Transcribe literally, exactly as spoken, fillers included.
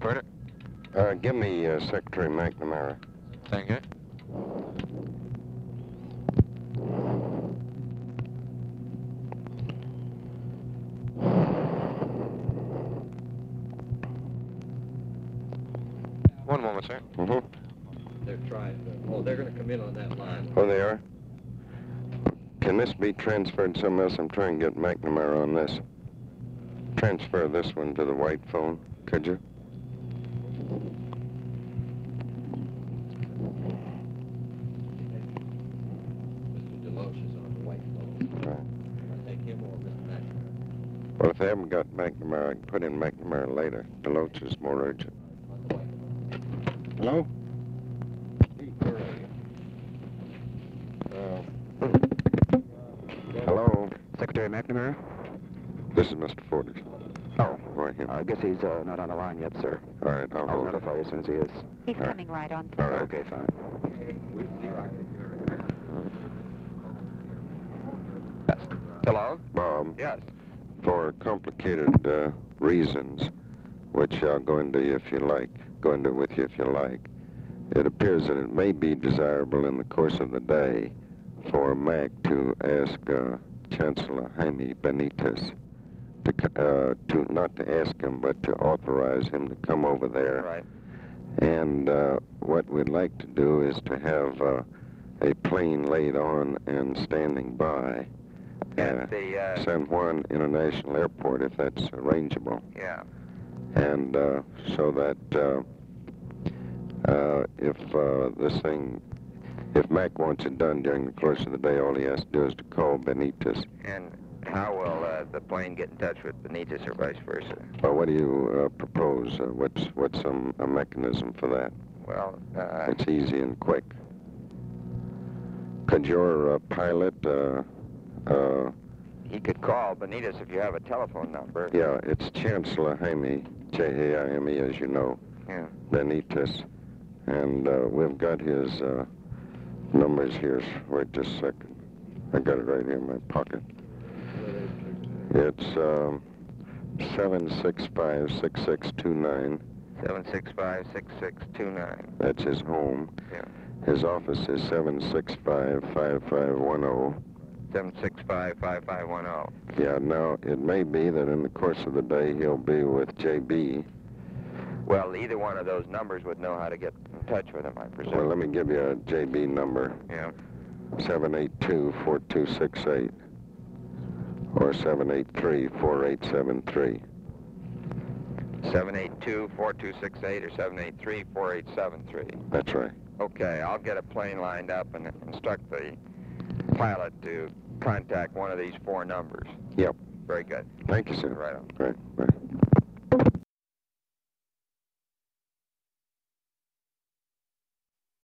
Operator? Uh, give me uh, Secretary McNamara. Thank you. One moment, sir. Mm-hmm. They're trying to, oh, they're going to come in on that line. Oh, they are? Can this be transferred somewhere else? I'm trying to get McNamara on this. Transfer this one to the white phone, could you? Mister Deloach is on the white phone. Right. I'll take him or Mister McNamara. Well, if they haven't got McNamara, I can put in McNamara later. Deloach is more urgent. On the white phone. Hello? Steve, where are you? Uh, hello? Secretary McNamara? This is Mister Forders. Oh, Right here. I guess he's uh, not on the line yet, sir. All right, I'll I'll hold it. notify you as soon as he is. He's All right. coming right on. All right. Okay, fine. Yes. Hello? Bob, Yes. for complicated uh, reasons, which I'll go into if you like, go into with you if you like, it appears that it may be desirable in the course of the day for Mac to ask uh, Chancellor Jaime Benitez to, c- uh, to, not to ask him, but to authorize him to come over there. Right. And uh, what we'd like to do is to have uh, a plane laid on and standing by At the, uh, San Juan International Airport, if that's arrangeable. yeah. And uh, so that uh, uh, if uh, this thing, if Mac wants it done during the course of the day, all he has to do is to call Benitez. And how will uh, the plane get in touch with Benitez or vice versa? Well, what do you uh, propose? Uh, what's what's some a mechanism for that? Well, uh, It's easy and quick. Could your uh, pilot? Uh, uh, he could call Benitez if you have a telephone number. yeah, it's Chancellor Jaime, J A I M E, as you know, Yeah. Benitez, and uh, we've got his uh, numbers here. Wait just a second. I got it right here in my pocket. It's um, seven six five, six six two nine. seven six five, six six two nine. That's his home. Yeah. His office is seven six five, five five one zero. seven six five, five five one zero. Yeah, now, it may be that in the course of the day he'll be with J B. Well, either one of those numbers would know how to get in touch with him, I presume. Well, let me give you a J B number. Yeah. seven eight two, four two six eight. Or seven eight three, four eight seven three. seven eight two, four two six eight or seven eight three, four eight seven three. That's right. Okay, I'll get a plane lined up and instruct the pilot to contact one of these four numbers. Yep. Very good. Thank you, sir. Right on. Right, right.